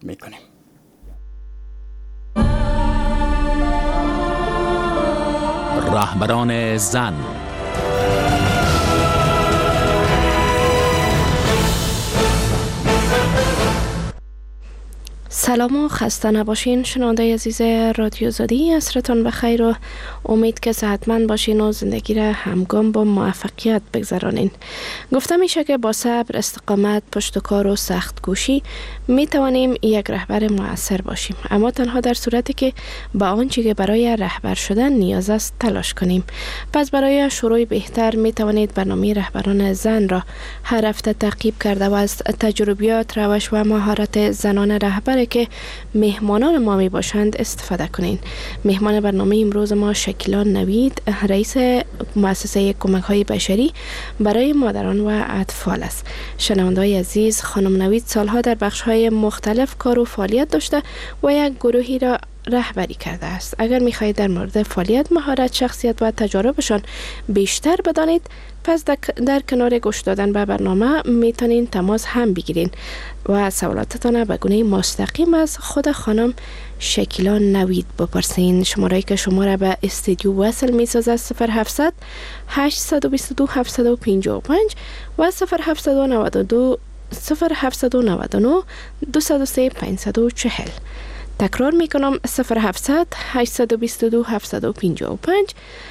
میکنیم. رهبران زن. سلام و خسته نباشین شنونده عزیز رادیو زادی، عصرتان بخیر و امید که صحتمند باشین و زندگی را همگام با موفقیت بگذرانین. گفته میشه که با صبر، استقامت، پشتکار و سخت کوشی می توانیم یک رهبر مؤثر باشیم، اما تنها در صورتی که با آنچه که برای رهبر شدن نیاز است تلاش کنیم. پس برای شروع بهتر می توانید برنامه رهبران زن را هر هفته تعقیب کرده و از تجربیات، روش و مهارت زنان رهبر که مهمانان ما می باشند استفاده کنین. مهمان برنامه امروز ما شکیلا نوید، رئیس مؤسسه کمک های بشری برای مادران و اطفال است. شنونده‌های عزیز، خانم نوید سالها در بخش های مختلف کار و فعالیت داشته و یک گروهی را رهبری کرده است. اگر می‌خواهید در مورد فعالیت، مهارت، شخصیت و تجاربشان بیشتر بدانید، پس در کنار گوش دادن به برنامه میتونین تماس هم بگیرین و سوالاتتان به گونه مستقیم از خود خانم شکیلا نوید بپرسین. شماره که شما را به استودیو وصل میسازد 0700 822 755 و 0792 0799 203 540. تکرار میکنم 0700 822 755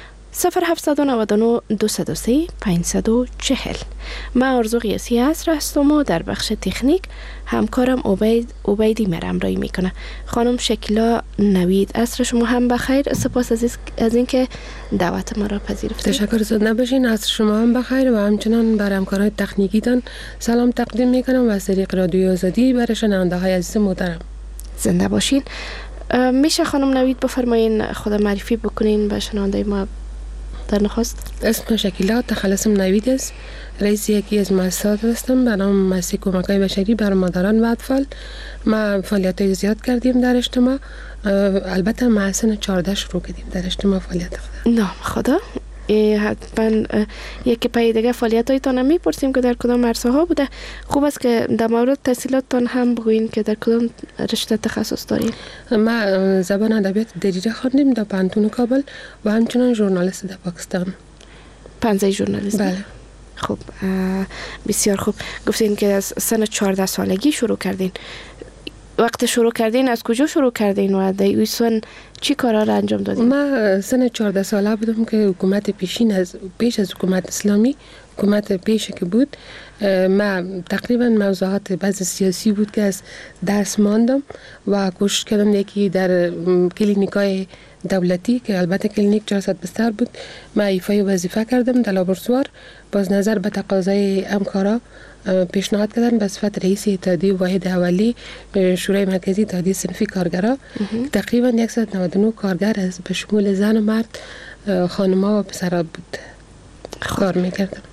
0799 203 540. من آرزو قیاسی عصر هستم و در بخش تکنیک همکارم عبیدی مرمرایی میکنه. خانم شکیلا نوید، عصر شما هم بخیر. سپاس از اینکه دعوت ما را پذیرفتید. تشکر زنده باشین. عصر شما هم بخیر و همچنان بر همکارای تکنیکیتان سلام تقدیم میکنم و از طریق رادیو آزادی برای شنونده های عزیز محترم. زنده باشین. میشه خانم نوید بفرمایین خود معرفی بکنین به شنونده ما در نخست؟ اسم شکیلا تخلصم نوید است. رئیس یکی از مؤسسات هستم به نام مؤسسه کمک‌های بشری برای مادران و اطفال. ما فعالیت‌های زیاد کردیم در اجتماع. البته ما سن 14 شروع کردیم در اجتماع فعالیت خود. نام خدا. حتما یکی پای دیگه فعالیت هایتان میپرسیم که در کدام عرصه ها بوده. خوب است که در مورد تحصیلاتتان هم بگوین که در کدام رشته تخصص دارید. ما زبان ادبیات دریجه خواندیم در پانتون کابل و همچنان ژورنالیست در پاکستان. پنځه ژورنالیست. بله. خوب، بسیار خوب. گفتین که از سن 14 سالگی شروع کردین. وقت شروع کردین از کجا شروع کردین و در این سن چی کارا را انجام دادین؟ ما سن 14 ساله بودم که حکومت پیش از حکومت اسلامی، حکومت پیش که بود، ما تقریبا موضوعات بعض سیاسی بود که از درس ماندم و کوشش کردم یکی در کلینیکای دولتی که البته کلینیک 400 بستر بود ما ایفای وظیفه کردم در لابراتوار. باز نظر به تقاضای همکارا پیشنهاد کردن به صفت رئیس اتحادیه واحد اولی شورای مرکزی اتحادیه صنفی کارگرا. تقریبا 199 کارگر از به شمول زن و مرد، خانم‌ها و پسرها بود کار میکردم.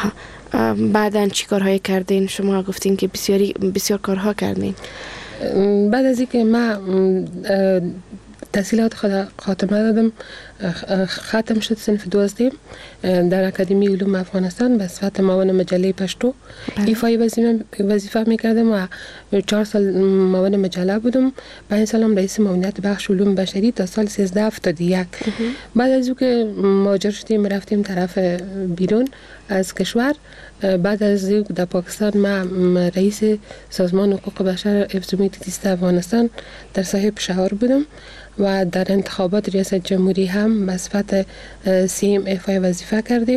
بعدن چی کارهایی کردین؟ شما گفتین که بسیار کارها کردین. بعد از اینکه ما تحصیلات خاتمه دادم، ختم شد صنف 12 در اکادمی علوم افغانستان به صفت معاون مجله پشتو ایفای وظیفه میکردم و 4 سال معاون مجله بودم. 5 سالم رئیس معاونیت بخش علوم بشری تا سال 1371. بعد از او که مهاجر شدیم رفتیم طرف بیرون از کشور. بعد از او در پاکستان ما رئیس سازمان حقوق بشر حفظ محیط زیست افغانستان در ساحل پشاور بودم و در انتخابات ریاست جمهوری هم به صفت سیم ایفای وظیفه کردیم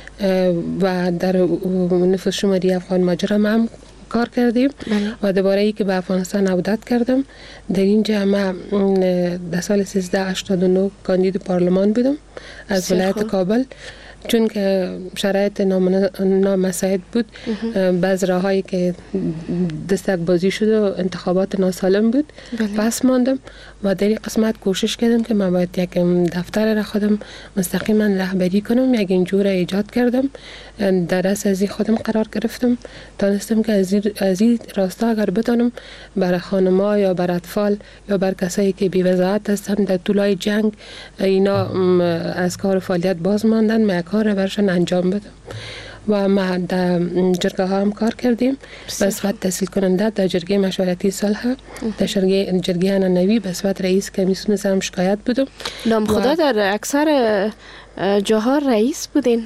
و در نفوذ شماری افغان مهاجر هم کار کردیم و دوباره ای که به افغانستان عودت کردم. در اینجا ما در سال 1389 کاندید پارلمان بودم از ولایت کابل. چون که شرایط نامساعد بود، بعض راهایی که دستک بازی شد و انتخابات ناسالم بود، پس ماندم و در این قسمت کوشش کردم که من باید یک دفتر را خودم مستقیما رهبری کنم. یک اینجور ایجاد کردم، در از این خودم قرار گرفتم. دانستم که از این راستا اگر بتانم برای خانم‌ها یا برای اطفال یا برای کسایی که بی‌وضاحت هستن در طولای جنگ اینا از کار فعالیت باز ماندن، من کار را برشان انجام بدم و ما در جرگه ها هم کار کردیم به صفت تحصیل کننده در جرگه مشورتی صلح، در جرگه نوی به صفت رئیس کمیسیون هم شکایت بودم. نام خدا در اکثر جاها رئیس بودین.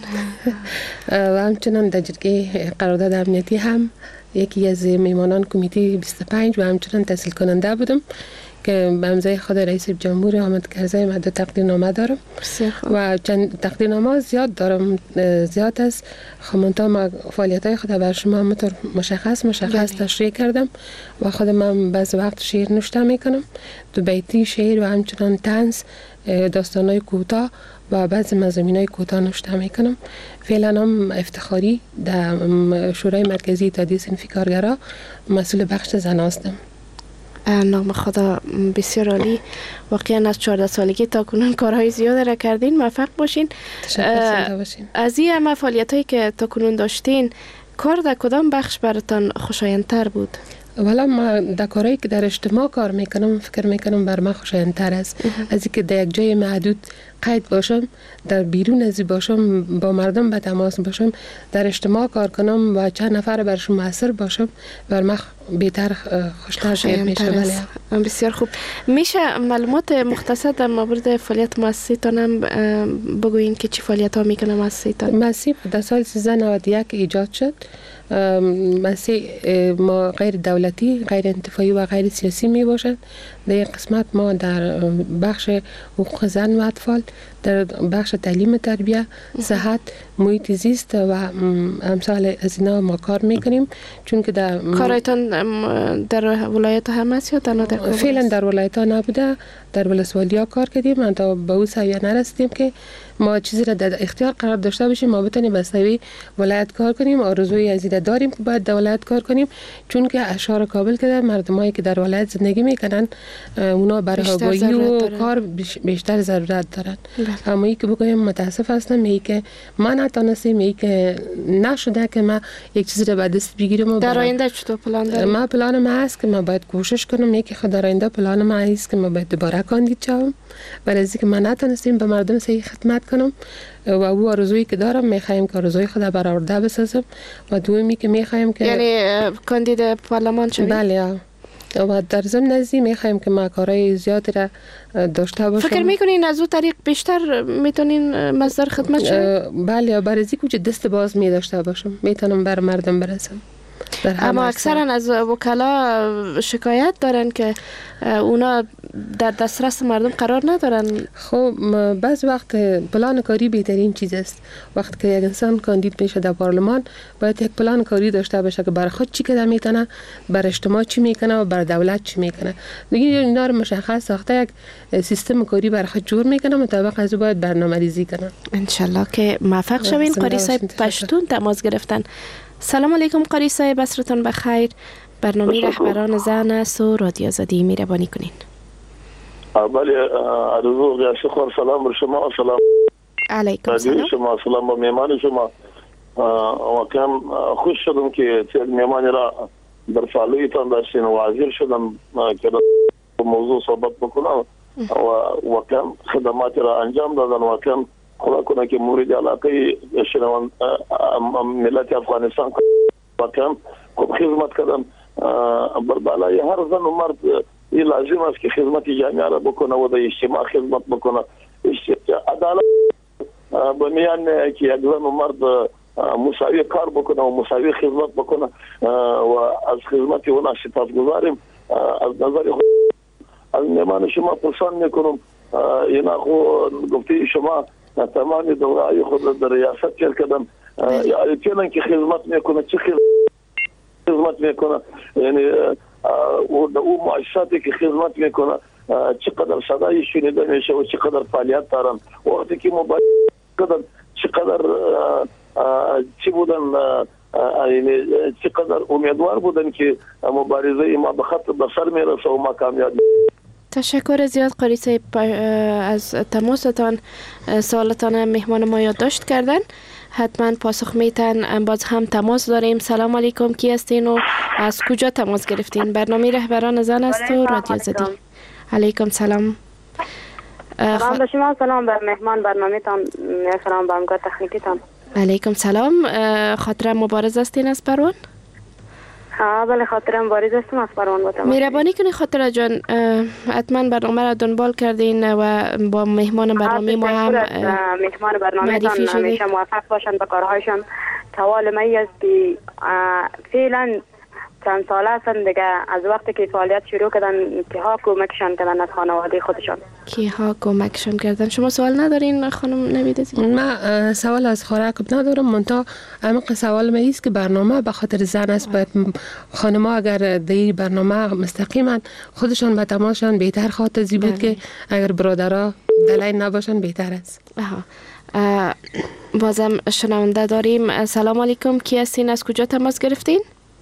و همچنان در جرگه قرارداد امنیتی هم یکی از میمانان کمیته 25 و همچنان تحصیل کننده بودم که به امضای خود رئیس جمهور حامد کرزی من 2 تقدیرنامه دارم و چند تقدیرنامه زیاد دارم، زیاد از خمانتا ما فعالیت‌های خود بر شما همطور مشخص تشریح کردم و خود من بعض وقت شعر نوشته میکنم، 2 بیتی شعر و همچنان طنز، داستان‌های کوتاه و بعضی مضامین‌های کوتاه نوشته میکنم. فعلا هم افتخاری در شورای مرکزی اتحادیه صنفی کارگرها مسئول بخش زن هستم. نام خدا بسیار عالی. واقعا از 14 سالگی تا کنون کارهای زیاد را کردین. موفق باشین. تشکر باشین. از این همه فعالیتایی که تا کنون داشتین، کار در کدام بخش براتان خوشایندتر بود؟ والا ما در کارهایی که در اجتماع کار میکنم فکر میکنم بر من خوشایندتر است از اینکه در یک جای محدود قید باشم، در بیرون از باشم، با مردم به تماس باشم، در اجتماع کار کنم و چند نفر برشون مؤثر باشم، بر من بهتر خوشتر میشه. بسیار خوب. میشه معلومات مختصر در مورد فعالیت مؤسسه تان هم بگوین که چی فعالیت ها میکنه مؤسسه تان؟ مؤسسه در سال 1391 ایجاد شد. مؤسسه ما غیر دولتی، غیر انتفاعی و غیر سیاسی می باشد. در این قسمت ما در بخش حقوق زن و اطفال، در بخش تعلیم تربیه، صحت، محیط زیست و امثال از اینا ما کار میکنیم. چون که در کارایتان در ولایت هم است یا تنها در فعلا در ولایت ها نبوده، در ولسوالی ها کار کردیم. من تا به اون سویه نرسیدیم که ما چیزی را در اختیار قرار داشته باشیم، ما بتونیم به سوی ولایت کار کنیم. آرزوی از این داریم که باید در ولایت کار کنیم، چون که اشعار کابل که مردمایی که در ولایت زندگی میکنن اونا برای هوایی و کار بیشتر ضرورت دارن. اما ای که بگویم متاسف هستم ای که من نتونستم، ای که نشده که ما یک چیزی را به دست بگیرم. در آینده چطور پلان داریم؟ ما پلان ما هست که ما باید کوشش کنم، یکی خود در آینده پلان ما هست که ما باید دوباره کاندید شوم، برای اینکه من نتونستم به مردم صحیح خدمت کنم و او آرزویی که دارم میخوایم که آرزوی خود برآورده بسازم و دومی که میخوایم که یعنی کاندید پارلمان شوید. بله. و در ضمن ازی میخوایم که ما کارهای زیادی را داشته باشیم. فکر میکنین از اون طریق بیشتر میتونین مصدر خدمت شوید؟ بله، برای اینکه که دست باز می داشته باشم میتونم بر مردم برسم. اما اکثرا از وکلا شکایت دارن که اونا در دسترس مردم قرار ندارن. خب بعض وقت پلان کاری بهترین چیز است. وقتی که یک انسان کاندید میشه در پارلمان باید یک پلان کاری داشته باشه که برای خود چی کده میتونه، بر اجتماع چی میکنه و بر دولت چی میکنه. دیگه اینا رو مشخص ساخته یک سیستم کاری برای خود جور میکنه، مطابق از او باید برنامه‌ریزی کنه. ان شاء الله که موفق شوین. قاری صاحب پشتون تماس گرفتن. سلام علیکم قاری صاحب، عصرتان بخیر. برنامه رهبران زن است و رادیو آزادی مهربانی کنین. بله، عرض شکر. سلام بر شما. سلام علیکم سلام. شما سلام به مهمان شما. واقعا خوش شدم که مهمان را در فعالیتان داشتین و حاضر شدم که موضوع صحبت بکنم و واقعا خدمات را انجام دادن. واقعا خدا کنه که مورد علاقه شنوان ملت افغانستان واقعا خوب خدمت کردن. بر بالای هر زن و مرد این لازم است که خدمت جامعه را بکنه و در اجتماع خدمت بکنه. عدالت بنیان که یک زن و مرد مساوی کار بکنه و مساوی خدمت بکنه و از خدمت اونا سپاسگزاریم. از نظر خود از مهمان شما پرسان میکنم، اینا خو گفته شما تمام دورهای خود در ریاست کار کردن، یعنی که خدمت میکنه، چه خدمت میکنه، یعنی او مؤسساتی که خدمت میکنه چقدر صدای شنیده میشه و چقدر فعالیت دارن. وقتی که موبایل چقدر چی بودن، یعنی چقدر امیدوار بودن که مبارزه ما به خط به سر میرسه و ما کامیاب. تشکر زیاد قاری صاحب از تماستان. سوالتان مهمان ما یادداشت کردن، حتما پاسخ میتن. باز هم تماس داریم. سلام علیکم، کی هستین و از کجا تماس گرفتین؟ برنامه رهبران زن است و رادیو آزادی. علیکم سلام. سلام به شما، سلام به مهمان برنامه تان، سلام به همکار تکنیکی تان. علیکم سلام. خاطر مبارز هستین از پروان؟ بله خاطر مبارز هستم از پروان. مهربانی کنی خاطر جان، حتما برنامه را دنبال کردین و با مهمان برنامه ما هم مهمان برنامه تان همیشه موفق باشن به کارهایشان. سوال من است که فعلا چند ساله هستن دیگه از وقتی که فعالیت شروع کردن که ها کمکشان کردن از خانواده خودشان؟ کی ها کمکشان کردن؟ شما سوال ندارین خانم نوید عزیز؟ من سوال از خورک ندارم، منتها عمق سوال من است که برنامه به خاطر زن است. باید خانم‌ها اگر در این برنامه مستقیما خودشان به تماشان بهتر خاطر زی بود که اگر برادرها دلیل نباشن بهتر است. بازم شنونده داریم. سلام علیکم، کی هستین؟ از کجا تماس گرفتین؟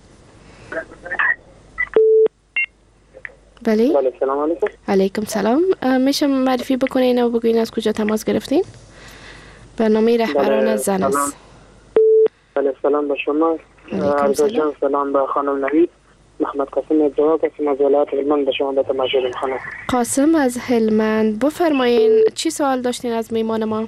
بله سلام علیکم. علیکم سلام. میشه معرفی بکنین و بگوین از کجا تماس گرفتین؟ برنامه رهبران زن است. بله سلام به شما. عرض جان سلام به خانم نوید. محمد قاسم از جواب هستم از ولایت هلمند. به شما به تماشای خانم قاسم از هلمند. بفرمایین چی سوال داشتین از میمان ما؟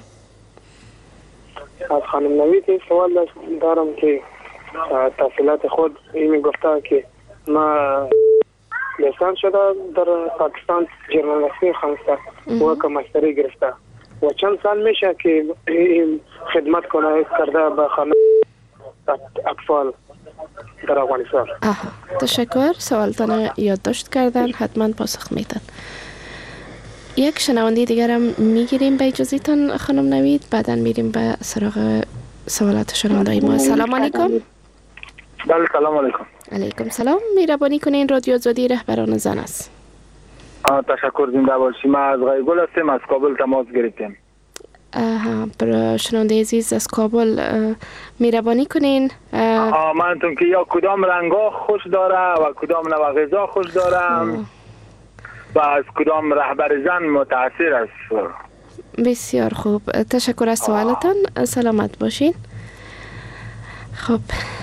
از خانم نوید این سوال دارم که تحصیلات خود این گفته که ما لیسانس شده در پاکستان ژورنالیستی خوانسته و که ماستری گرفته و چند سال میشه که خدمت کنه کرده به خانه اطفال در افغانستان. تشکر. سوالتان یادداشت کردن، حتما پاسخ میدن. یک شنونده دیگر هم میگیریم به اجازهتان خانم نوید، بعدا میریم به سراغ سوالات شنونده ما. سلام علیکم. بله سلام علیکم. علیکم سلام. مهربانی کنین رادیو آزادی رهبران زن است. تشکر، زنده باشی. ما از غیگل هستیم، از کابل تماس گرفتیم. برای شنونده عزیز از کابل مهربانی کنین. منتون که یا کدام رنگا خوش داره و کدام نوع غذا خوش دارم و از کدام رهبر زن متاثر است. بسیار خوب، تشکر از سوالتان. سلامت باشین. خب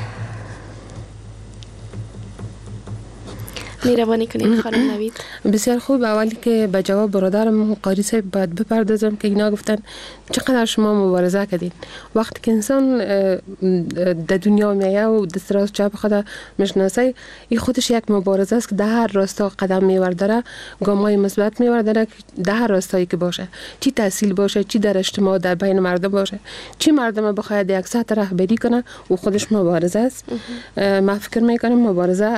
مهربانی کنید خانم نوید. بسیار خوب. اولی که به جواب برادرم قاری صاحب باید بپردازم که اینا گفتن چقدر شما مبارزه کردین. وقتی که انسان در دنیا میایه و دست راست چپ خود میشناسه، این خودش یک مبارزه است که در هر راستا قدم میورداره، گامای مثبت میورداره در هر راستایی که باشه، چی تحصیل باشه، چی در اجتماع در بین مردم باشه، چی مردم بخواد یک سطح رهبری کنه و خودش مبارزه است. من فکر میکنم مبارزه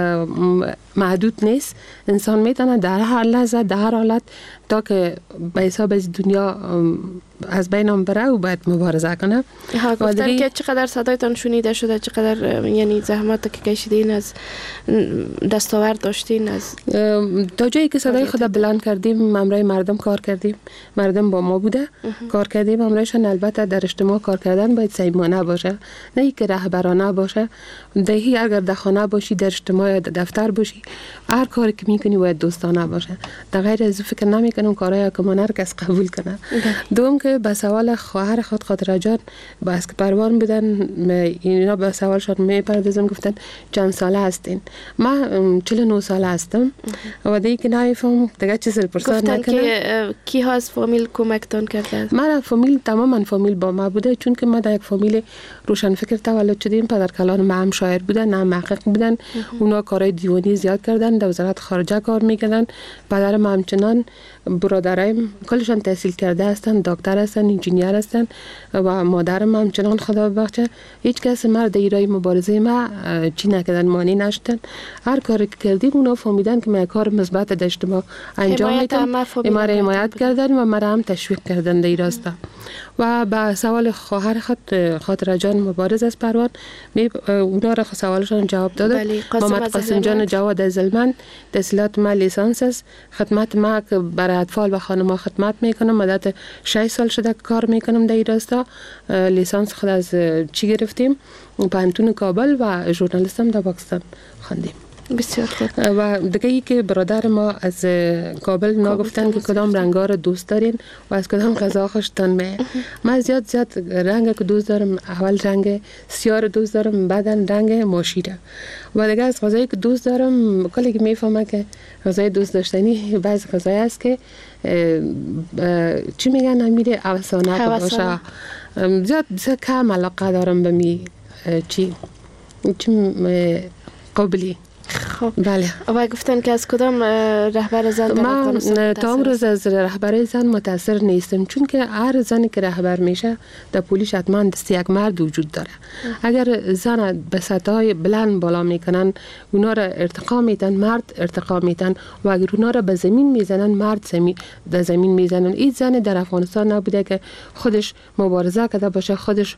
محدود نیست. انسان میتونه در هر لحظه در هر حالت تا که به حساب از دنیا از بینم بره و باید مبارزه کنه. گفتن که چقدر صدایتان شنیده شده، چقدر یعنی زحمت که کشیدین، از دستاورد داشتین، از تا جایی که صدای خود بلند کردیم همراه مردم کار کردیم، مردم با ما بوده کار کردیم همراهشان. البته در اجتماع کار کردن باید صمیمانه باشه، نه که رهبرانه باشه. دهی اگر در خانه باشی، در اجتماع دفتر باشی، هر کاری که میکنی باید دوستانه باشه. در غیر از فکر نمیکنم کارهای که من هر کس قبول کنه. دوم که به سوال خواهر خود خاطره جان با اسک پروان بودن، اینا به سوالشان میپردازم. گفتن چند ساله هستین؟ من 49 ساله هستم و دیگه که نمیفهم دیگه چیزی پرسان نکنم. گفتن که کی ها از فامیل کمکتان کرده؟ من فامیل تماما فامیل با ما بوده، چون که ما در یک فامیل روشنفکر تولد شدیم. پدر کلان ما هم شاعر بودن، هم محقق بودن. اونا کارهای دیوانی زیاد کردن، در وزارت خارجه کار میکردن. پدر ما همچنان، برادرایم کلشان تحصیل کرده هستن، دکتر هستن، انجینیر هستن و مادرم همچنان خدا ببخشه هیچ کس مرد ایرای مبارزه ما چی نکردن، مانی نشدن. هر کاری که کردیم اونا فهمیدن که من کار مثبت در اجتماع انجام میدم، ما را حمایت کردن و مرا هم تشویق کردن در این راستا. و با سوال خواهر خاطره جان مبارز از پروان، اونا را سوالشان جواب داده. محمد قاسم جان جواد از هلمند. تحصیلات ما لیسانس است. خدمت ما که برای اطفال و خانم‌ها خدمت میکنم، مدت 6 سال شده کار میکنم در این راستا. لیسانس خود از چی گرفتیم؟ پانتون کابل و ژورنالیستم در پاکستان خواندیم. بسیار خوب. و دیگه ای که برادر ما از کابل نگفتن که کدام رنگا رو دوست دارین و از کدام غذا خوشتون میاد. من زیاد رنگ که دوست دارم، اول رنگ سیاه رو دوست دارم، بعدن رنگ ماشیره. و دیگه از غذایی که دوست دارم، کلی که میفهمه که غذای دوست داشتنی بعضی غذای است که چی میگن امیره اوسانه باشه. زیاد کم علاقه دارم به می چی قبلی. خب بله. و گفتن که از کدام رهبر زن در افغانستان من تا امروز از رهبر زن متاثر نیستم، چون که هر زنی که رهبر میشه در پولیس حتما دست یک مرد وجود داره. اگر زن به سطح بلند بالا میکنن، اونا را ارتقا میدن، مرد ارتقا میدن، و اگر اونا را به زمین میزنن، مرد در زمین میزنن. این زن در افغانستان نبوده که خودش مبارزه کرده باشه، خودش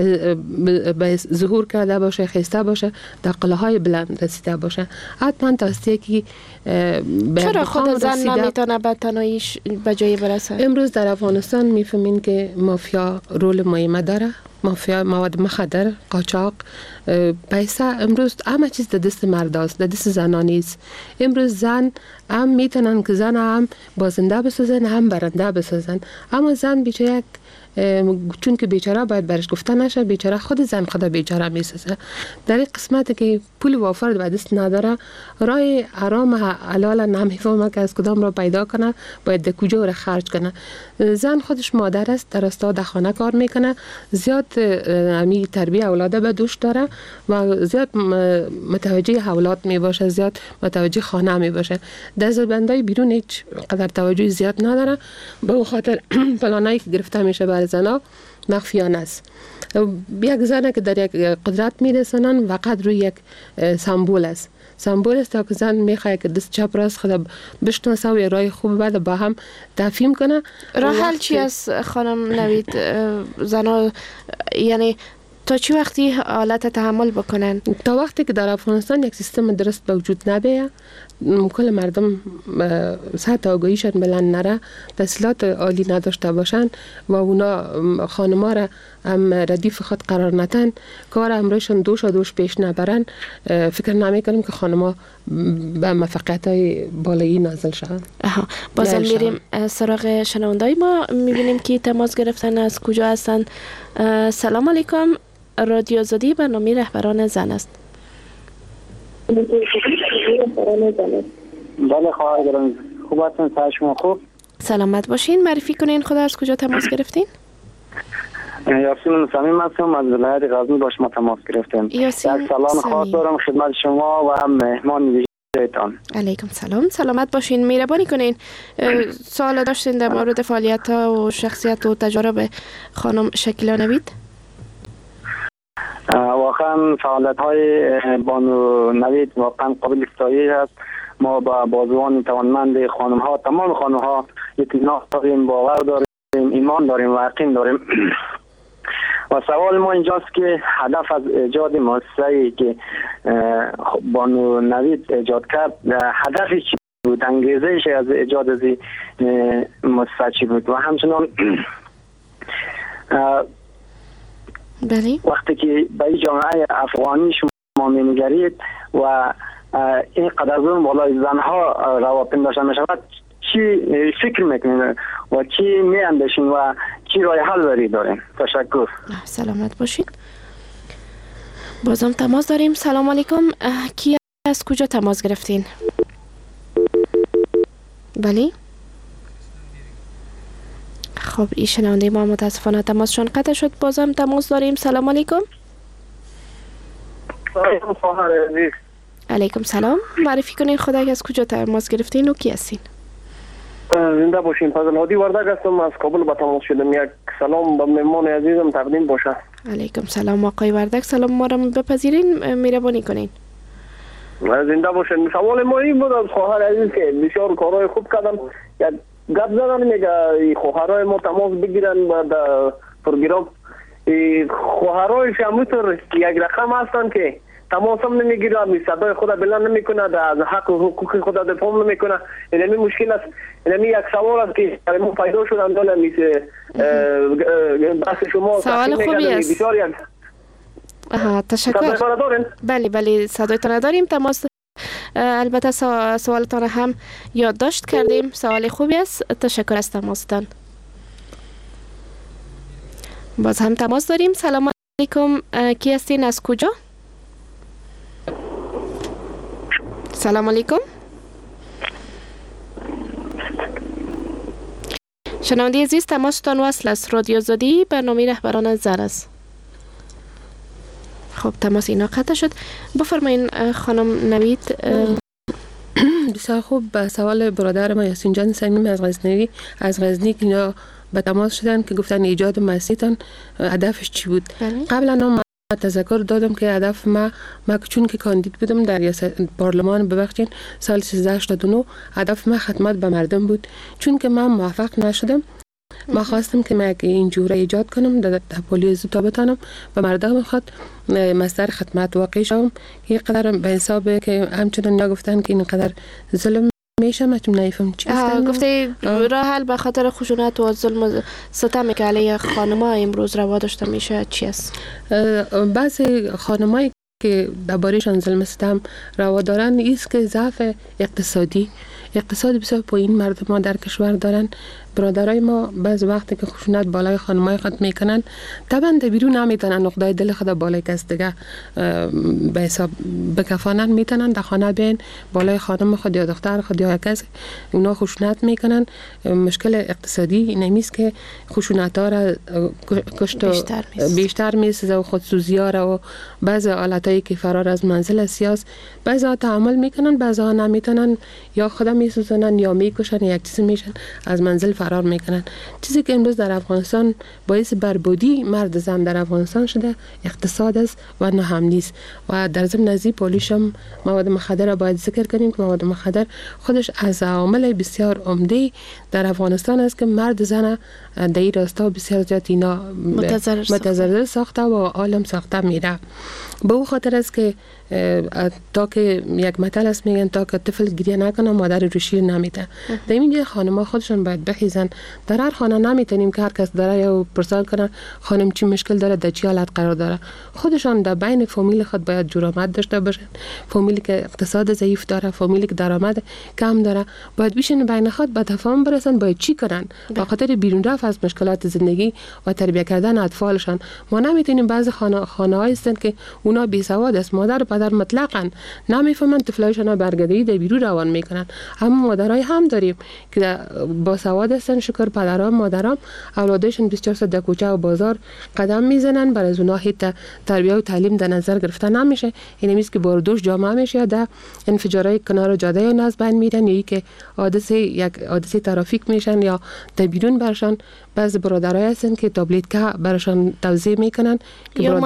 به ظهور کرده باشه، خسته باشه، در قله‌های بلند رسیده باشه. حتما تاستی که چرا خود زن نمیتونه به تنهاییش به جایی برسه؟ امروز در افغانستان میفهمین که مافیا رول مهمه داره، مافیا مواد مخدر، قاچاق، پیسه. امروز همه چیز در دست مرداست، در دست زنا نیست. امروز زن هم میتونن که زن هم بازنده بسازن، هم برنده بسازن. اما زن بیچاره چون که بیچاره باید برش گفته نشه، بیچاره خود زن خدا بیچاره میسازه. در این قسمت که پول وافر به دست نداره، راه حرام حلال نمیفهمه که از کدام را پیدا کنه، باید در کجا را خرج کنه. زن خودش مادر است، در استا در خانه کار میکنه، زیاد امی تربیت اولاد به دوش داره و زیاد متوجه اولاد میباشه، زیاد متوجه خانه میباشه. دستبندای بیرون هیچ قدر توجه زیاد نداره، به خاطر پلانایی که گرفته میشه برای زنا مخفیانه است. یک زن که در یک قدرت میرسنن فقط روی یک سمبول است. سمبول است تا که زن میخواد که دست چپ راست خدا بشناسه و راه خوب بعد با هم تفهیم کنه. راه حل چی است خانم نوید؟ زنا یعنی تا چی وقتی حالت تحمل بکنن؟ تا وقتی که در افغانستان یک سیستم درست به وجود نبیه، کل مردم سطح آگاهیشان بلند نره، تحصیلات عالی نداشته باشن و اونا خانما را هم ردیف خود قرار ندن، کار امرشان دوش پیش نبرن، فکر نمی کنیم که خانما به موفقیت های بالایی نازل شوند. بازم میریم سراغ شنوندای ما، میبینیم که تماس گرفتن از کجا هستن. سلام علیکم، رادیو آزادی برنامه رهبران زن است. بله خواهر گرامی، خوب هستین؟ صحت شما خوب؟ سلامت باشین. معرفی کنین خدا از کجا تماس گرفتین؟ یاسین صمیم هستم، از ولایت غزنی با شما تماس گرفتیم. یک سلام خاص دارم خدمت شما و هم مهمان ویژه‌تان. علیکم سلام، سلامت باشین. مهربانی کنین سوال داشتین در مورد فعالیت ها و شخصیت و تجارب خانم شکیلا نوید؟ واقعا فعالیت های بانو نوید واقعا قابل ستایش است. ما با بازوان توانمند خانم ها، تمام خانم ها اطمینان داریم، باور داریم، ایمان داریم و یقین داریم. و سوال ما اینجاست که هدف از ایجاد مؤسسه‌ای که بانو نوید ایجاد کرد، هدفی چی بود؟ انگیزه‌اش از ایجاد از مؤسسه چی بود؟ و همچنان بله، وقتی که به این جامعه افغانی شما می‌نگرید و این قدر ظلم بالای زنها روا پنداشته می‌شود، چی فکر میکنید و چی میاندیشین و چی راه حل دارین؟ تشکر. سلامت باشید. بازم تماس داریم. سلام علیکم، کی از کجا تماس گرفتین؟ بله. خب این شنونده ما متاسفانه تماسشون قطع شد. بازم تماس داریم. سلام علیکم. سلام خواهر عزیز. علیکم سلام. معرفی کنین خدا از کجا تماس گرفتین و کی هستین؟ زنده باشین. فضل هادی وردک هستم، از کابل با تماس شدم. یک سلام به مهمان عزیزم تقدیم باشه. علیکم سلام آقای وردک، سلام ما را بپذیرین، مهربانی کنین. زنده باشین. سوال ما این بود از خواهر عزیز که بسیار کارهای خوب کردن، یک گپ زدن میگه خواهرای ما تماس بگیرن بعد پروگرام. خواهرای شموتر یک رقم هستن که تماس هم نمیگیره، صدای خود بلند نمیکنه، از حق و حقوق خود دفاع نمیکنه. این مشکل است. این یک سوال است که ما پیدا شد اندال بحث شما. سوال خوبی است. بسیار یک تشکر. صدای دارین؟ بله صدایتان داریم. تماس البته سوالتان هم یادداشت کردیم. سوال خوبی است. تشکر از تماستان. باز هم تماس داریم. سلام علیکم. کی هستین؟ از کجا؟ سلام علیکم. شنونده عزیز، تماستان وصل است. رادیو زادی، برنامه رهبران زن است. خب تماس اینا قطع شد. بفرمایین خانم نوید. بسیار خوب. به سوال برادر ما یاسین جان صمیم از غزنی که اینا به تماس شدن که گفتن ایجاد مسیحتان هدفش چی بود. قبلا ما تذکر دادم که هدف ما چون که کاندید بودم در پارلمان ببخشید سال 1389 هدف ما خدمت به مردم بود. چون که من موفق نشدم، ما خواستم که من این جوره ایجاد کنم در پولیو تا بتانم و مردم خود مصدر خدمت واقع شوم. این قدر به حساب که همچنان نگفتن که این قدر ظلم میشه. من نمیفهم چی است. گفته راه حل به خاطر خشونت و ظلم و ستمی که علیه خانم‌ها امروز روا داشته میشه چی است؟ بعضی خانمایی که درباره‌شان ظلم ستم روا دارن است که ضعف اقتصاد بسیار پایین مردم ما در کشور دارن. برادرای ما بعض وقتی که خشونت بالای خانمای خود میکنن طبعا در بیرون نمیتونن نقطه دل خود بالای کس دیگه به حساب بکفانن، میتونن در خانه بین بالای خانم خود یا دختر خود یا کس اونا خشونت میکنن. مشکل اقتصادی نمیست که خشونت ها را کشت بیشتر میسازه و خودسوزی ها را و بعض حالتایی که فرار از منزل سیاس بعضی ها تعامل میکنن، بعضی ها نمیتونن یا خود میسوزنن یا میکشن یک چیز میشن از منزل فرار میکنن. چیزی که امروز در افغانستان باعث بربادی مرد زن در افغانستان شده اقتصاد است و نه هم نیست. و در ضمن از پولیش هم مواد مخدر را باید ذکر کنیم که مواد مخدر خودش از عوامل بسیار عمده در افغانستان است که مرد زن در این راستا بسیار زیاد اینا متضرر ساخته و عالم ساخته میره. به او خاطر است که تا که یک مثل است میگن تا که طفل گریه نکنه مادر رو شیر نمیده. در اینجا خانم‌ها خودشون باید بخیزن. در هر خانه نمیتونیم که هر کس داره یا پرسان کنه خانم چی مشکل داره، در چی حالت قرار داره. خودشان در بین فامیل خود باید جرأت داشته باشن. فامیلی که اقتصاد ضعیف داره، فامیلی که درآمد کم داره، باید بشین بین خود به تفاهم برسن باید چی کنن به خاطر بیرون رفت از مشکلات زندگی و تربیت کردن اطفالشان. ما نمیتونیم بعضی خانه‌ها هستند که اونا بی سواد است، مادر و پدر مطلقاً نمیفهمن طفلایشان برگردی در بیرون روان میکنن. اما مادرای هم داریم که با سواد هستن، شکر پدرام مادرام اولادشون 24 ساعت در کوچه و بازار قدم میزنن، برای از اونها هیچ تربیت و تعلیم در نظر گرفته نمیشه. این میشه که باردوش جامعه میشه، در انفجارهای کنار جاده و ناز بین میرن یا که یک حادثه ترافیک میشن یا در بیرون برشان. بعض برادرای هستن که تابلت که براشان توزیع میکنن که یا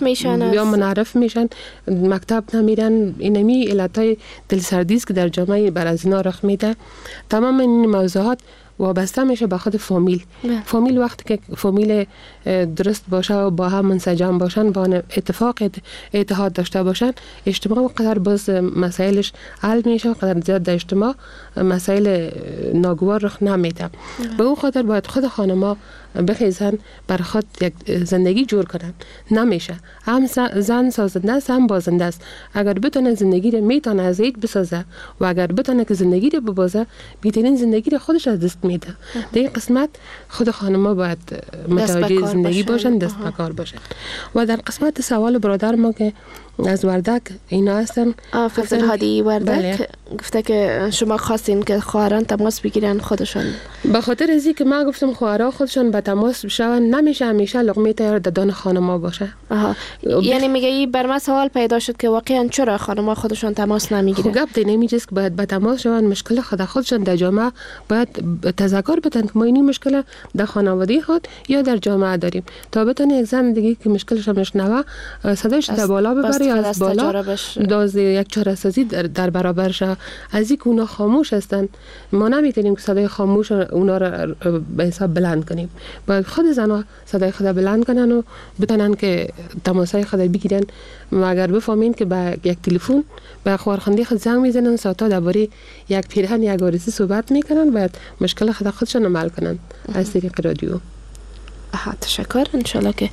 منحرف میشن مکتب نمیرن. اینمی علتای دلسردی است که در جامعه بر از اینا رخ میده. تمام این موضوعات وابسته میشه به خود فامیل. فامیل وقتی که فامیل درست باشه و با هم منسجم باشن، با اتفاق اتحاد داشته باشن، اجتماع و قدر باز مسائلش حل میشه، قدر زیاد در اجتماع مسائل ناگوار رخ نمیده. به اون خاطر باید خود خانم‌ها بخیزن بر خود یک زندگی جور کنن. نمیشه هم زن سازنده است هم بازنده است. اگر بتونه زندگی رو میتونه از اید بسازه و اگر بتونه که زندگی رو ببازه، بهترین زندگی رو خودش از دست میده. در این قسمت خود خانم‌ها باید متوجه زندگی باشن، دست به کار باشن. و در قسمت سوال برادر ما که از وردک اینا هستن، فضل هادی وردک گفته که شما خواستین که خواهران تماس بگیرن خودشون. به خاطر ازی که من گفتم خواهرها خودشون به تماس بشون، نمیشه همیشه لقمه تیار در دان خانم‌ها باشه. یعنی میگه ای بر من سوال پیدا شد که واقعا چرا خانم‌ها خودشون تماس نمیگیرن؟ خب گپ نمیجه که باید به تماس شون. مشکل خودشون در جامعه باید تذکر بدن که ما این مشکل در خانواده خود یا در جامعه داریم تا بتونه یک زن دیگه که مشکلش نشنوه صداش در بالا ببره، از بالا داز یک چاره‌سازی در برابرش. از اینکه اونا خاموش هستن، ما نمیتونیم که صدای خاموش اونا را به حساب بلند کنیم. باید خود زنها صدای خود بلند کنن و بتونن که تماسای خود بگیرن. و اگر بفهمین که با یک تلفن به خواهرخنده خود زنگ میزنن، ساعتا درباره یک پیرهن یا عروسی صحبت میکنن، باید مشکل خودشون عمل کنن از طریق رادیو. تشکر. انشالله که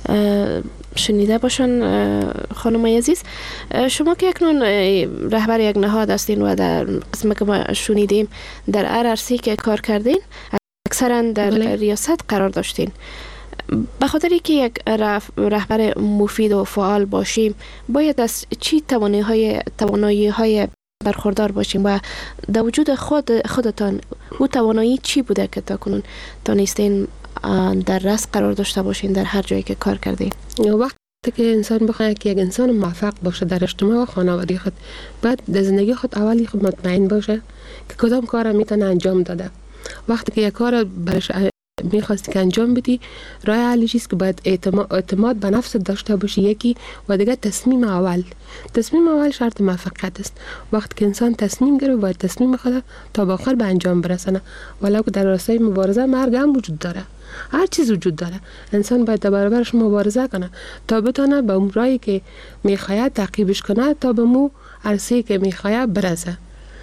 شنیده باشن. خانم عزیز، شما که اکنون رهبر یک نهاد هستین و در قسم که ما شنیدیم در RRC که کار کردین، اکثرا در ریاست قرار داشتین. به خاطری که یک رهبر مفید و فعال باشیم باید از چی توانایی های برخوردار باشیم و در وجود خودتان او توانایی چی بوده که تا کنون تانستین در رأس قرار داشته باشین در هر جایی که کار کردین؟ وقتی که انسان بخواد که یک انسان موفق باشه در اجتماع و خانواده خود، بعد در زندگی خود اولی خود مطمئن باشه که کدام کار میتونه انجام داده. وقتی که یک کار برش میخواستی که انجام بدی، راه حلی چیست که باید اعتماد به نفس داشته باشی یکی، و دیگه تصمیم اول شرط موفقیت است. وقتی که انسان تصمیم گیره باید تصمیم خود تا به آخر به انجام برسانه، ولو که در راستای مبارزه مرگ هم وجود داره، هر چیز وجود داره. انسان باید در برابرش مبارزه کنه تا بتونه به اون راهی که میخواید تعقیبش کنه تا به مو عرصه‌ای که میخواید برسه.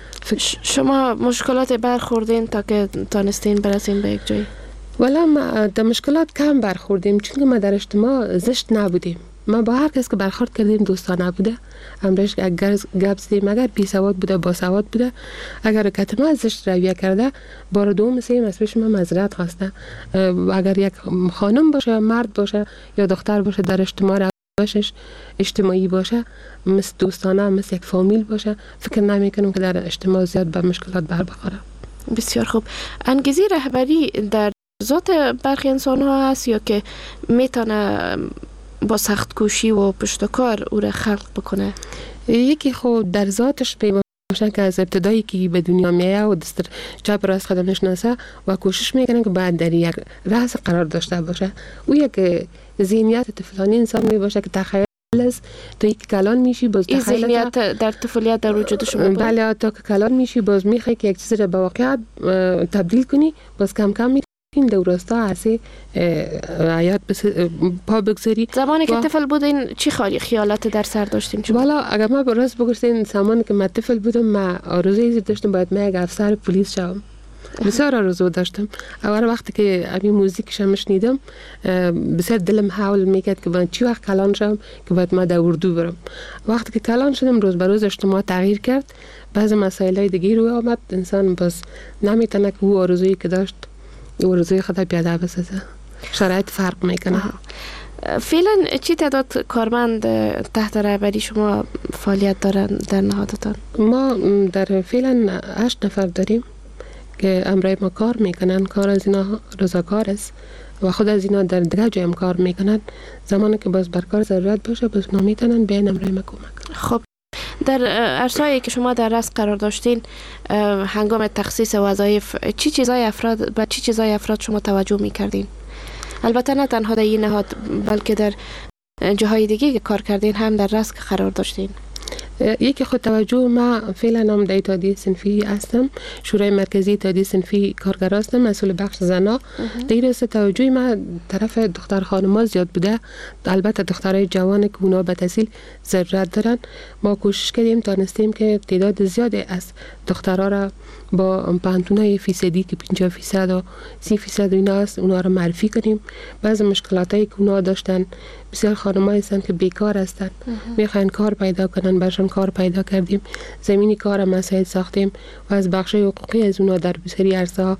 شما مشکلات برخوردین تا که تانستین برسین به یک جایی؟ ولی ما در مشکلات کم برخوردیم، چون ما در اجتماع زشت نبودیم. ما با هر کس که برخورد کردیم دوستانه بوده. امرش اگر گپ زدیم، اگر بی سواد بوده با سواد بوده، اگر کتما زشت رویه کرده بار دوم سیم از پیش ما معذرت خواسته. اگر یک خانم باشه یا مرد باشه یا دختر باشه در اجتماع روشش اجتماعی باشه، مثل دوستانه، مثل یک فامیل باشه، فکر نمیکنم که در اجتماع زیاد به مشکلات بر بخوره. بسیار خوب. انگیزه رهبری در ذات برخی انسان ها هست یا که میتونه با سخت کوشی و پشتکار او را خلق بکنه؟ یکی خود در ذاتش باشه که از ابتدایی که به دنیا میایه و دستر چپ راست خودم نشناسه و کوشش میکنه که باید در یک رأس قرار داشته باشه. او یک ذهنیت طفلانی انسان می باشه که تخیل است. تو یک کلان میشی باز این ذهنیت در طفولیت در وجود شما بود؟ بله، تا که کلان میشی باز میخوای که یک چیز را به واقعیت تبدیل کنی، باز کم کم این دورستا عرصه حیات پا بگذاری. زمانی که طفل بودین چی خیالات در سر داشتیم؟ والا اگر ما راست بگرسین زمانی که من طفل بودم، ما آرزویی داشتم باید من یک افسر پلیس شوم. بسیار آرزو داشتم. اول وقتی که این موزیکش میشنیدم بسیار دلم حول میکرد که من چی وقت کلان شم که باید ما در اردو برم. وقتی که کلان شدم روز به روز اجتماع تغییر کرد، بعضی مسائل دیگه روی آمد، انسان بس نمیتونه که او آرزویی که داشت آرزوی خدا پیاده بسازه. شرایط فرق میکنه. فعلا چی تعداد کارمند تحت رهبری شما فعالیت دارن در نهادتان؟ ما در فعلا 8 نفر داریم که امرای ما کار میکنن. کار از اینا رضاکار است و خود از اینا در دیگه جایم کار میکنن. زمانی که باز بر کار ضرورت باشه باز نمیتونن بیان امرای ما کمک. خب در عرصه‌ای که شما در رأس قرار داشتین، هنگام تخصیص وظایف به چی چیزای افراد شما توجه میکردین؟ البته نه تنها در این نهاد بلکه در جاهای دیگه که کار کردین هم در رأس قرار داشتین. یکی خود توجه ما فعلا هم در اتحادیه صنفی هستم، شورای مرکزی اتحادیه صنفی کارگر هستم، مسئول بخش زنا. در این راسته توجه ما طرف دختر خانم‌ها زیاد بوده. البته دخترای جوان که اونا به تحصیل ضرورت دارن، ما کوشش کردیم تانستیم که تعداد زیادی از دخترها را با پانتونای فیصدی که 50% و 30% اینا هست اونا را معرفی کنیم. بعضی مشکلاتایی که اونا داشتن، بسیار خانم‌ها هستن که بیکار هستن، میخواین کار پیدا کنن، برشان کار پیدا کردیم، زمینی کار مساعد ساختیم و از بخش حقوقی از اونا در بسیاری عرصه‌ها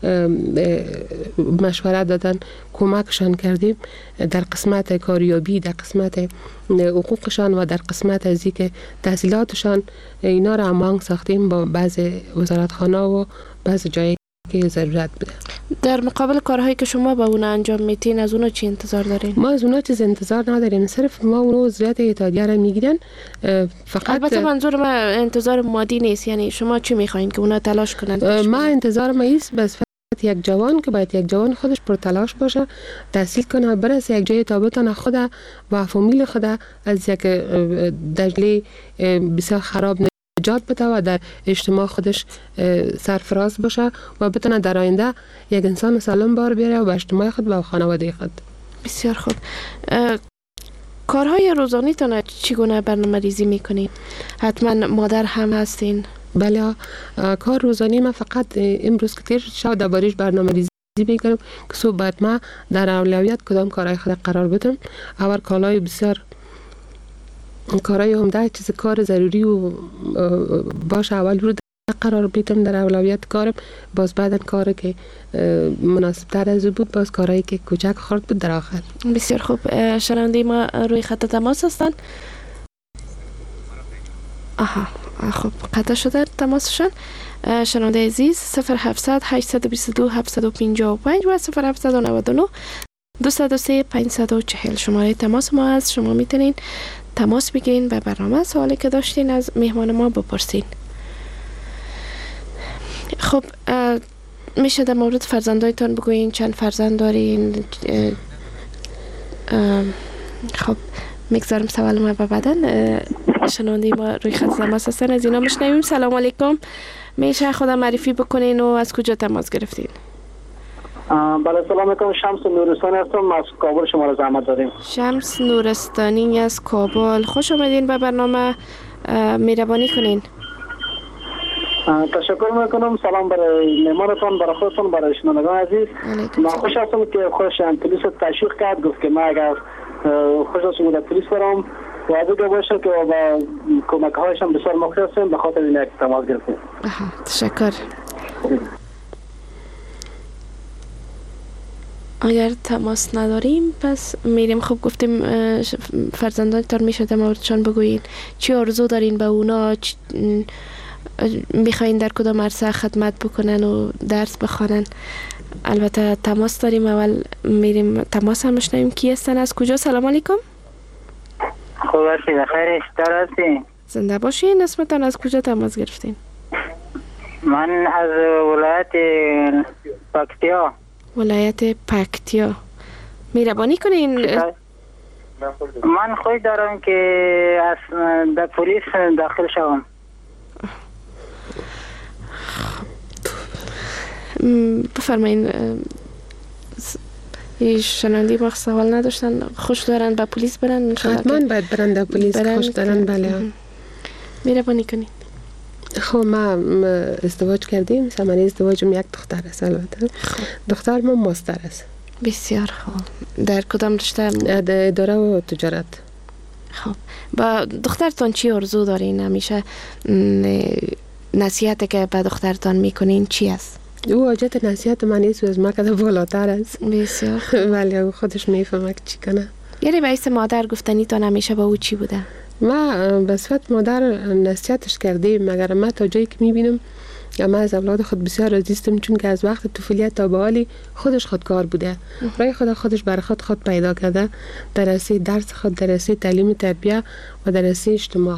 مشورت دادن، کمکشان کردیم در قسمت کاریابی، در قسمت حقوقشان و در قسمت از اینکه تحصیلاتشان. اینا را هماهنگ ساختیم با بعض وزارتخانه و بعض جایی که ضرورت بوده. در مقابل کارهایی که شما با اون انجام میتین از اونها چی انتظار دارین؟ ما از اونها چیز انتظار نداریم، صرف ما اون عضویت اتحادیه را میگیرن. فقط البته منظور ما انتظار مادی نیست، یعنی شما چی میخواین که اونا تلاش کنن؟ ما انتظار ما ایست بس یک جوان که باید یک جوان خودش پر تلاش باشه، تحصیل کنه، برسه یک جای تا بتونه خود و فامیل خود از یک دجله بسیار خراب نجات بده و در اجتماع خودش سرفراز باشه و بتونه در آینده یک انسان سالم بار بیاره و به اجتماع خود و خانواده خود. بسیار خوب. کارهای روزانه تان چگونه برنامه ریزی میکنین؟ حتما مادر هم هستین؟ بله، کار روزانه ما فقط امروز که تیر شد دربارش برنامه ریزی میکنم که صحبت ما در اولویت کدام کارهای خود قرار بدم. اول کالای بسیار کارهای عمده چیز کار ضروری و باش اول رو قرار بدم در اولویت کارم. باز بعدن کاری که مناسب تر از بود باز کارهایی که کوچک خورد بود در آخر. بسیار خوب. شنونده ما روی خط تماس هستن. آها خب قطع شده تماسشون. شنونده عزیز 0700 822 755 و 0799 203 540 شماره تماس ما هست. شما میتونین تماس بگیرین و برنامه سوالی که داشتین از مهمان ما بپرسین. خب میشه در مورد فرزندایتان بگوین؟ چند فرزند دارین؟ خب میگذارم سوال ما به بعدن. شنونده ما روی خط تماس هستن، از اینا میشنویم. سلام علیکم، میشه خودم معرفی بکنین و از کجا تماس گرفتین؟ بله سلام علیکم، شمس نورستانی هستم، از کابل شما را زحمت داریم. شمس نورستانی از کابل، خوش آمدین به برنامه. مهربانی کنین. تشکر میکنم. سلام برای مهمانتان، برای خودتان، برای شنوندگان عزیز. من خوش هستم که خوش پلیس تشویق کرد، گفت که من اگر خوش هستم در پلیس برم و از دیگه باشه که با کمک هایشم بسیار مخلص هستم، به خاطر این تماس گرفتیم. تشکر. اگر تماس نداریم پس میریم. خب گفتیم فرزندانتان میشه در موردشان بگویین چی آرزو دارین به اونا، میخواین در کدام عرصه خدمت بکنن و درس بخوانن. البته تماس داریم، اول میریم تماس هم بشنویم. کی هستن، از کجا؟ سلام علیکم. خوب هستی؟ بخیر، اشتار هستی؟ زنده باشین. اسمتان از کجا تماس گرفتین؟ من از ولایت پکتیا. ولایت پکتیا. مهربانی کنین. من خوش دارم که از در پلیس داخل شوم. بفرمایین. شنوندی ما سوال نداشتن، خوش دارن به پلیس برن؟ حتما باید برن در پلیس، خوش دارن. بله مهربانی کنین. خب ما ازدواج کردیم، ثمره ازدواجم یک دختر است. البته دختر ما ماستر است. بسیار خوب. در کدام رشته؟ اداره و تجارت. خب با دخترتان چی آرزو دارین؟ همیشه نصیحتی که به دخترتان میکنین چی است؟ او حاجت نصیحت من نیست، از ما کده بالاتر است. بسیار ولی او خودش میفهمه چی کنه. یعنی به حیث مادر گفتنیتان همیشه با او چی بوده؟ ما به صفت مادر نصیحتش کردیم، مگر ما تا جایی که میبینم ما از اولاد خود بسیار عزیزم، چون که از وقت طفولیت تا به حالی خودش خودکار بوده، رای خودش برای خود پیدا کرده، در راسته درس خود، در راسته تعلیم تربیه و در راسته اجتماع.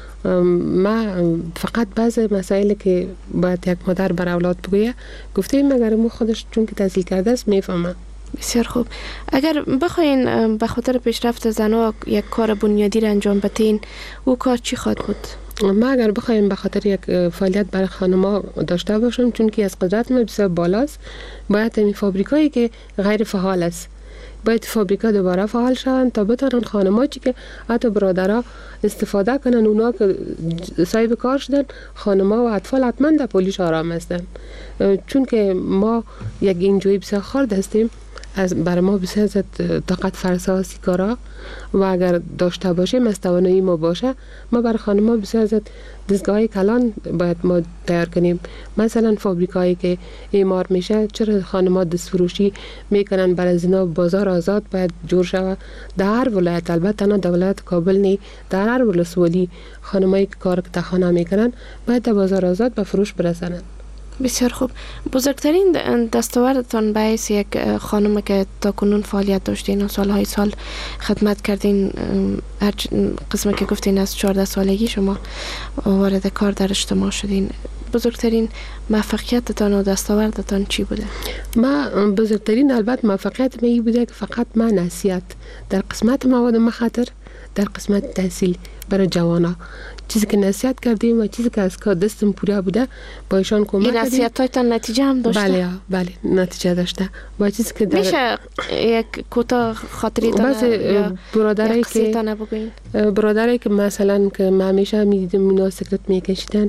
ما فقط بعضی مسائلی که باید یک مادر بر اولاد بگویه گفتیم، مگر مو خودش چون که تحصیل کرده است میفهمه. بسیار خوب. اگر بخواین به خاطر پیشرفت زنها یک کار بنیادی را انجام بدین، او کار چی خواهد بود؟ ما اگر بخوایم به خاطر یک فعالیت برای خانم‌ها داشته باشیم، چون که از قدرت ما بسیار بالاست، باید این فابریکایی که غیر فعال است باید فابریکا دوباره فعال شوند تا بتونن خانم‌ها چی که حتی برادرها استفاده کنن، اونا که صاحب کار شدن، خانم‌ها و اطفال حتما در پولیش آرام هستن. چون که ما یک اینجوری بسیار خرد هستیم، از برای ما بسیار طاقت فرساسی کارا و اگر داشته باشیم از توانایی ما باشه، ما برای خانم‌ها بسیار دستگاه کلان باید ما تیار کنیم. مثلا فابریکایی که اعمار میشه، چرا خانم‌ها دستفروشی میکنن؟ برای از اینا بازار آزاد باید جور شود در هر ولایت، البته نه در ولایت کابل نی، در هر ولسوالی خانمایی که کار کتخانه میکنن باید در بازار آزاد به فروش برسنن. بسیار خوب. بزرگترین دستاوردتان به حیث یک خانم که تا کنون فعالیت داشتین و سالهای سال خدمت کردین، هر قسمه که گفتین از 14 سالگی شما وارد کار در اجتماع شدین، بزرگترین موفقیتتان و دستاوردتان چی بوده؟ ما بزرگترین البته موفقیت می بوده که فقط ما نصیحت در قسمت مواد مخاطر، در قسمت تحصیل برای جوانا، چیزی که نصیحت کردیم و چیزی که از کار دستم پورا بوده با ایشان کمک کردیم. این نصیحت‌هایتان نتیجه هم داشته؟ بله نتیجه داشته. با چیزی که میشه یک کوتاه خاطریتان یا برادرایی که مثلا که ما همیشه میدیدیم اونا سیگارت میکشیدن،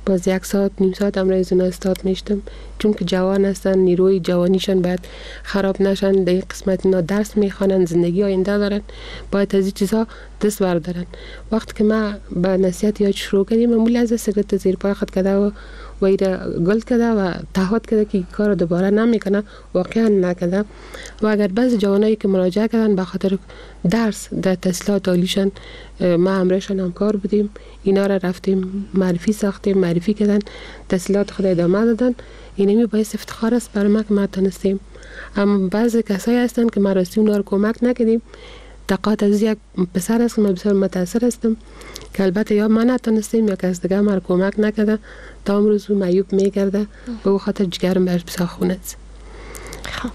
باز 1 ساعت نیم ساعت امروز از اونا استاد میشتم، چون که جوان هستن، نیروی جوانیشان باید خراب نشن. در این قسمت اینا درس میخوانن، زندگی آینده دارن، باید از این چیزها دست بردارن. وقتی که ما به نصیحت یاد شروع کردیم، معمولی از سیگارت زیر پای خود کرده و ایره گل کرده و تعهد کرده که کار دوباره نمیکنه، واقعا نکرده. و اگر بعضی جوانایی که مراجعه کردن به خاطر درس در تحصیلات عالیشان، ما همراهشان همکار بودیم، اینا را رفتیم معرفی ساختیم، معرفی کردن، تحصیلات خود ادامه دادن. اینمی باعث افتخار است برای ما که ما تونستیم. اما بعضی کسایی هستن که ما راستی اونا رو کمک نکردیم. دقیقاً از یک پسر است که من بسیار متاثر هستم که البته یا ما نتونستیم یا کس دیگه ما رو کمک نکرده، تا امروز او معیوب میگرده و او خاطر جگرم برش بسیار خونه است. خب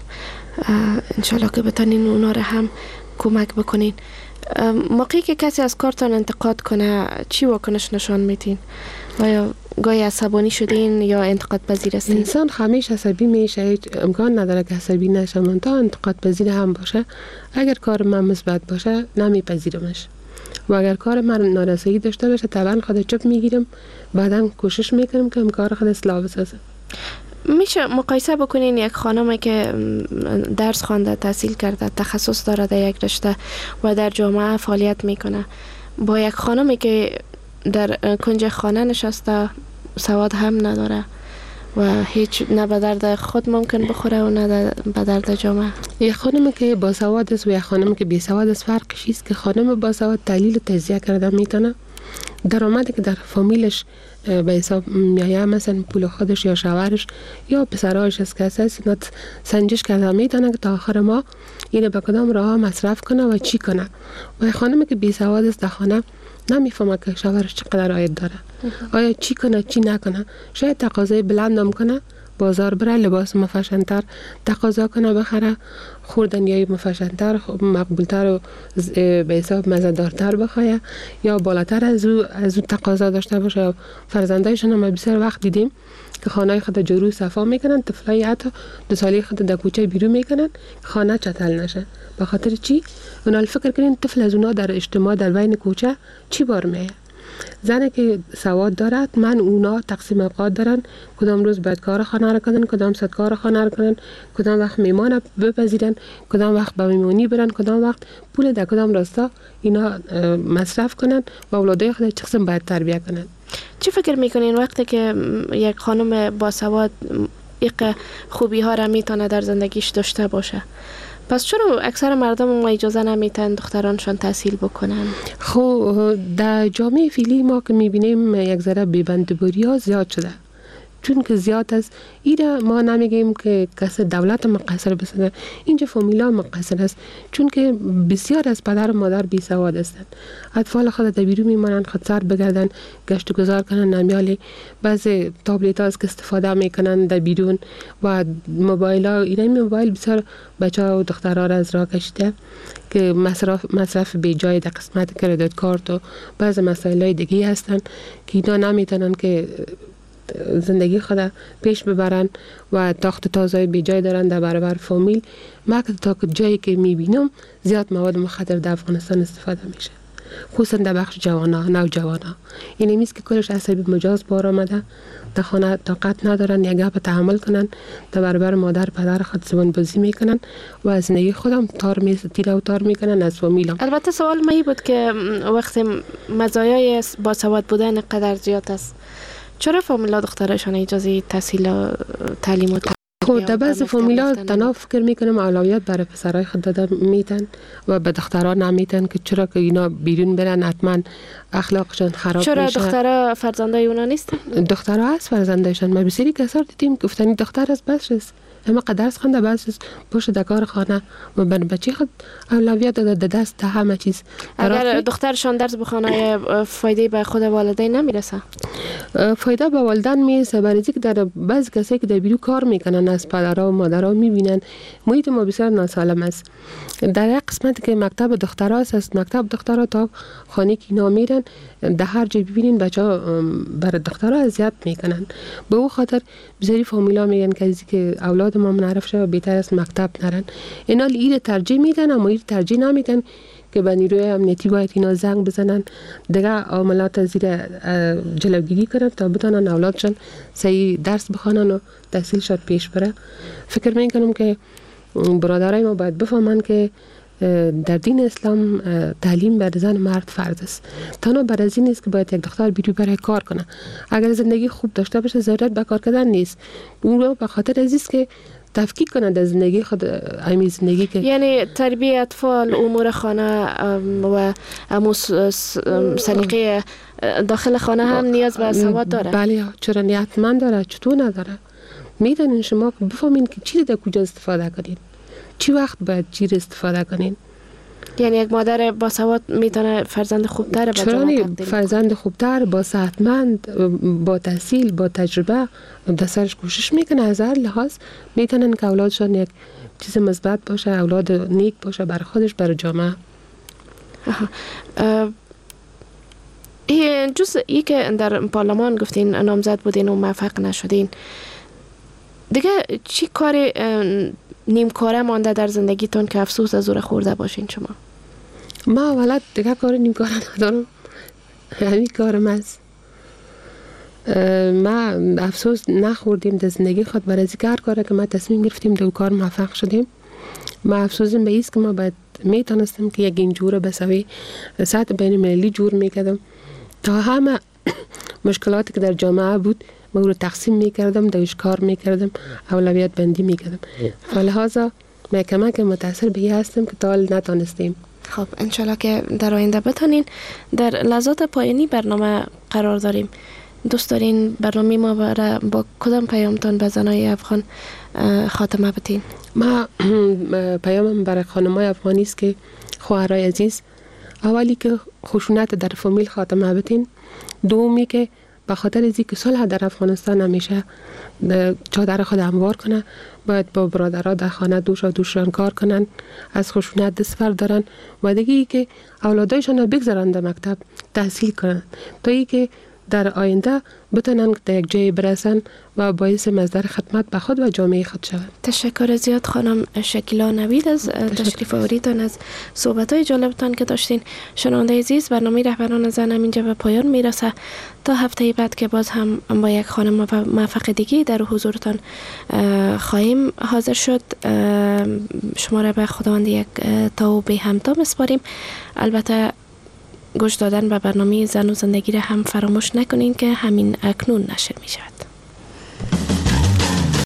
انشالله که بتانین اونا رو هم کمک بکنین. موقعی که کسی از کارتان انتقاد کنه چی واکنش نشان میدین؟ آیا گاهی عصبانی شدین یا انتقاد پذیر هستین؟ انسان همیشه عصبی میشه، هیچ امکان نداره که عصبی نشه. من تا انتقاد پذیر هم باشه، اگر کار من مثبت باشه نمیپذیرمش، و اگر کار من نارسایی داشته باشه طبعا خود چپ میگیرم، بعدا کوشش میکنم که کار خود اصلاح بسازم. میشه مقایسه بکنین یک خانمی که درس خوانده، تحصیل کرده، تخصص داره در یک رشته و در جامعه فعالیت میکنه، با یک خانمی که در کنج خانه نشسته، سواد هم نداره و هیچ نه به درد خود ممکن بخوره و نه به درد جامعه؟ یک خانمی که با سواد است و یک خانمی که بی سواد است فرقش است که خانم با سواد تحلیل و تجزیه کرده میتونه، درآمدی که در فامیلش به حساب میایه، مثلا پول خودش یا شوهرش یا پسرهاش از کسی است، اینا سنجش کرده میتونه که تا آخر ماه اینو به کدام راه مصرف کنه و چی کنه. و خانمی که بی سواد است در خانه نمیفهمه که شوهرش چقدر عاید داره، آیا چی کنه چی نکنه. شاید تقاضای بلند هم کنه، بازار بره لباس مفشن‌تر تقاضا کنه بخره، خوردنیای مفشن‌تر مقبولتر و به حساب مزه‌دارتر بخواه، یا بالاتر از او تقاضا داشته باشه. فرزندایشون هم بسیار وقت دیدیم که خانه خود جارو صفا میکنن، طفلای حتی 2 ساله خود در کوچه بیرون میکنن خانه چتل نشه. به خاطر چی؟ اونا فکر کنین طفل از اونا در اجتماع در بین کوچه چی بار میه. زنی که سواد دارد، من اونا تقسیم اوقات دارن، کدام روز باید کار خانه را کنن، کدام ساعت کار خانه را کنن، کدام وقت میمان بپذیرن، کدام وقت به میمونی برن، کدام وقت پول در کدام راستا اینا مصرف کنن و اولادای خود چه قسم باید تربیت کنن. چی فکر میکنین وقتی که یک خانم با سواد یک خوبی ها را میتونه در زندگیش داشته باشه، پس چرا اکثر مردم ما اجازه نمیتن دخترانشان تحصیل بکنن؟ خب در جامعه فعلی ما که میبینیم یک ذره بی‌بندباری ها زیاد شده، چون که زیاد است. ایره ما نمیگیم که کسی دولت مقصر بسازه، اینجا فامیلا مقصر است، چون که بسیار از پدر و مادر بی سواد هستند. اطفال خود در بیرون میمانند، خود سر بگردن، گشت و گذار کنن، نمیالی بعضی تابلت ها که استفاده میکنن در بیرون و موبایل ها. ایره موبایل بسیار بچه ها و دخترها را از راه کشیده که مصرف بی جای در قسمت کردیت کارت و بعضی مسائل های دیگه هستن که اینا نمیتونن که زندگی خود پیش ببرن و تاخت تازه بی جای دارن در برابر فامیل. ما تا جایی که میبینم زیاد مواد مخدر در افغانستان استفاده میشه، خصوصا در بخش نوجوانا. این میست که کلش عصبی مجاز بار آمده، در خانه طاقت ندارن یک گپ تحمل کنن، در برابر مادر پدر خود زبان بازی میکنن و از زندگی خودم تیر و تار میکنن از فامیلم. البته سوال می بود که وقتی مزایای با سواد بودن قدر زیاد است، چرا فامیلا دخترشان اجازه تحصیل و تعلیم و خب در بعض فامیلا تنها فکر میکنم اولویت برای پسرای خود داده میتن و به دخترها نمیتن که چرا که اینا بیرون برن حتما اخلاقشان خراب میشه. چرا دخترها فرزندای اونا نیستن؟ دخترها هست فرزندایشان. ما بسیاری کسار دیدیم گفتنی دختر است بس است، اما قدرس خونده بس است پشت دکار خانه و بچه خود اولویت داده دست تا همه چیز. اگر دخترشان درس بخونه فایده به خود والدین نمیرسه؟ فایده به والدین میرسه، برای اینکه در بعضی کسایی که در بیرون کار میکنن از پدرها و مادرها میبینن محیط ما بسیار ناسالم است. در یک قسمتی که مکتب دخترها است، مکتب دخترها تا خانه که اینا میرن در هر جای ببینین بچه‌ها برای دخترها اذیت میکنن. به اون خاطر بسیاری فامیلا میگن که اولاد ما منعرف شه بهتر است مکتب نرن. اینا ایره ترجیح میدن اما ایره ترجیح نمیدن که به نیروی امنیتی باید اینا زنگ بزنن دیگه عاملات زیر جلوگیری کنن تا بتونن اولادشان صحیح درس بخوانن و تحصیلشان پیش بره. فکر میکنم که برادرای ما باید بفهمن که در دین اسلام تعلیم بر زن مرد فرض است. تنها بر از این نیست که باید یک دختر بیرو برای کار کنه. اگر زندگی خوب داشته باشه ضرورت به کار کردن نیست. اون رو به خاطر عزیز که تفکیک کنه در زندگی خود امی زندگی که یعنی تربیت اطفال، امور خانه و سلیقه داخل خانه هم نیاز به سواد داره. بله چرا نیتمند داره، چطور نداره. میدونین شما که بفهمین که چی در کجا استفاده کنین، چی وقت باید چی استفاده کنین. یعنی یک مادر با سواد میتونه فرزند خوبتر به جامعه تبدیل کنه. فرزند خوبتر، با صحتمند، با تحصیل، با تجربه در سرش کوشش میکنه. از هر لحاظ میتونن که اولادشان یک چیز مثبت باشه، اولاد نیک باشه بر خودش، بر جامعه. جزئی که در پارلمان گفتین نامزد بودین و موفق نشدین، دیگه چی کار نیمکاره مانده در زندگیتون که افسوس از او خورده باشین شما؟ ما اولا دیگه کار نیمکاره ندارم، همین کارم است. ما افسوس نخوردیم در زندگی خود برای هر کاری که ما تصمیم گرفتیم در کار موفق شدیم. ما افسوسم به ایست که ما باید میتونستم که یک اینجور بسوی سطح بین المللی جور میکردم تا همه مشکلاتی که در جامعه بود ما رو تقسیم میکردم، دوش کار میکردم، اولویت بندی میکردم. فلحاظا من کمک متاثر به این هستم که تا حال نتانستیم. خب انشالله که در آینده بتانین. در لحظات پایانی برنامه قرار داریم. دوست دارین برنامه ما با کدام پیامتان به زنای افغان خاتمه بدین؟ ما پیامم برای خانمای افغانی است که خواهرای عزیز، اولی که خشونت در فامیل خاتمه بدین، دومی که به خاطر از اینکه صلح در افغانستان همیشه چادر خود هموار کنه، باید با برادرها در خانه دوشان کار کنن، از خشونت دست بردارن و دیگه که اولادایشان بگذارن در مکتب تحصیل کنن تا اینکه در آینده بتونن در یک جای برسن و باعث مصدر خدمت به خود و جامعه خود شوند. تشکر زیاد خانم شکیلا نوید از تشریف آوریدان، از صحبت‌های جالبتان که داشتین. شنونده عزیز، برنامه رهبران زن اینجا به پایان میرسه. تا هفته بعد که باز هم با یک خانم موفق دیگه در حضورتان خواهیم حاضر شد. شما را به خداوند یک تا و به همتا میسپاریم. البته گوش دادن به برنامه زن و زندگی را هم فراموش نکنین که همین اکنون نشر می شود.